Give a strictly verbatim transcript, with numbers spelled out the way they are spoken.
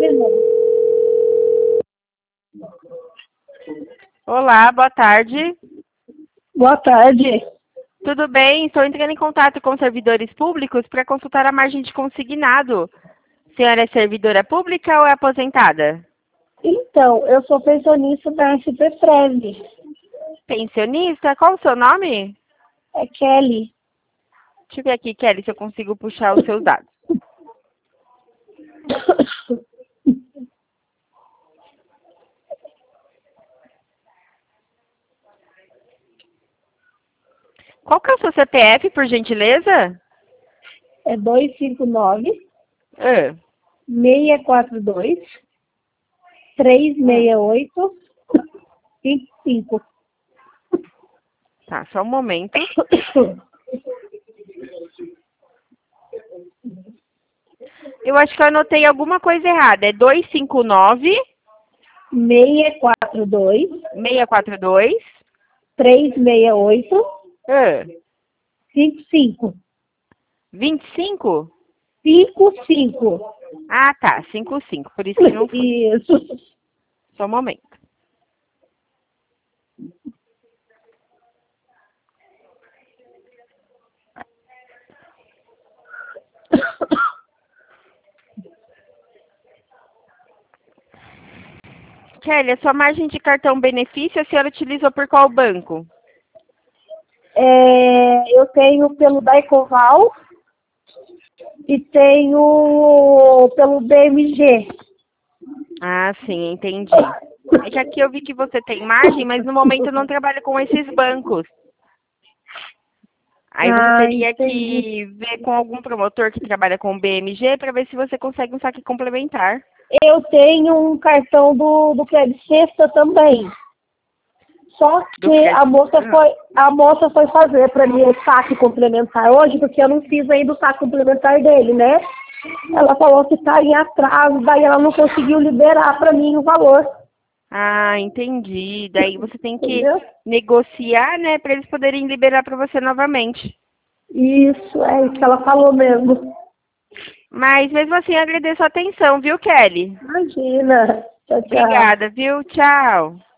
Olá, boa tarde. Boa tarde. Tudo bem? Estou entrando em contato com servidores públicos para consultar a margem de consignado. A senhora é servidora pública ou é aposentada? Então, eu sou pensionista da S P Prev. Pensionista? Qual o seu nome? É Kelly. Deixa eu ver aqui, Kelly, se eu consigo puxar os seus dados. Qual que é o seu C P F, por gentileza? É dois cinco nove, Ah, seis quatro dois, três seis oito, cinco cinco. tá, só um momento. Eu acho que eu anotei alguma coisa errada. É dois cinco nove, seis quatro dois, seis quatro dois, três seis oito, ah, cinco cinco. vinte e cinco? cinco cinco. Ah, tá, cinco cinco, por isso que não foi. Isso. Só um momento. Kelly, a sua margem de cartão benefício a senhora utilizou por qual banco? É, eu tenho pelo Daicoval e tenho pelo B M G. Ah, sim, entendi. É que aqui eu vi que você tem margem, mas no momento não trabalha com esses bancos. Aí você Ah, teria entendi. que ver com algum promotor que trabalha com o B M G para ver se você consegue um saque complementar. Eu tenho um cartão do, do Crédito Sexta também. Só Do que a crédito. moça foi, a moça foi fazer para mim o saque complementar hoje, porque eu não fiz ainda o saque complementar dele, né? Ela falou que está em atraso, daí ela não conseguiu liberar para mim o valor. Ah, entendi. Daí você tem que Entendeu? negociar, né, para eles poderem liberar para você novamente. Isso, é isso que ela falou mesmo. Mas mesmo assim, eu agradeço a atenção, viu, Kelly? Imagina. Tchau, tchau. Obrigada, viu? Tchau.